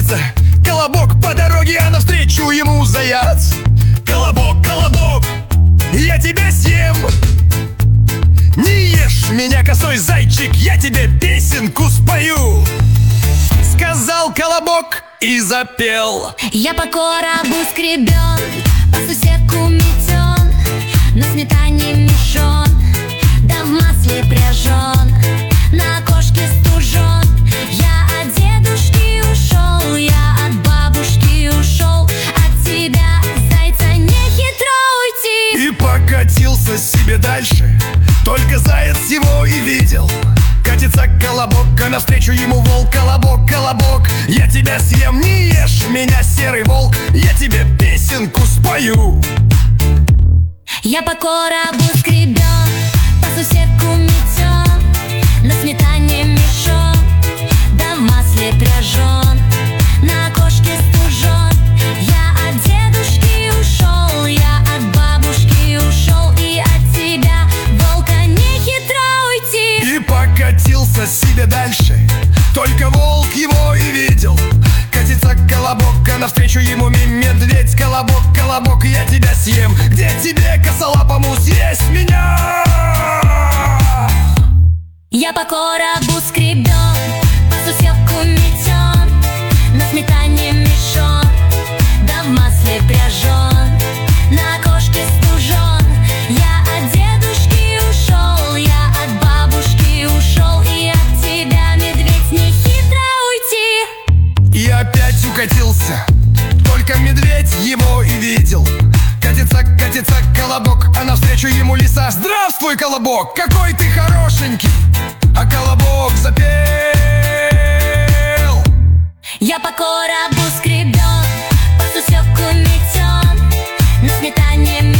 торопится Колобок по дороге, а навстречу ему заяц. Колобок, колобок, я тебя съем. Не ешь меня, косой зайчик, я тебе песенку спою. Сказал Колобок и запел. Я по коробу скребен, по сусеку метен, на сметане мешон, да в масле пряжен, на окошке стужен. Я от дедушки ушел, я от бабушки ушел, от тебя, зайца, не хитро уйти. И покатился себе дальше, только заяц его и видел. Катится Колобок, а навстречу ему волк. Колобок, колобок, я тебя съем. Не ешь меня, серый волк, я тебе песенку спою. Я по коробу скребен, по сусеку метен, на сметане мешон, да в масле пряжен, на окошке стужен. Я от дедушки ушел, я от бабушки ушел, и от тебя, волка, не хитро уйти. И покатился себе дальше, только волк его и видел. Катится Колобок, а навстречу ему медведь. Колобок, колобок, я тебя съем. Где тебе, косолапому, съесть меня? Я по коробу скребен, по сусеку метен, на сметане мешон, да в масле пряжен, на окошке стужен. Я от дедушки ушел, я от бабушки ушел, и от тебя, медведь, не хитро уйти. И опять укатился, только медведь его и видел. Катится, катится Колобок, а навстречу ему лиса. Здравствуй, Колобок, какой ты хорошенький. А Колобок запел. Я по коробу скребен, по сусеку метен, на сметане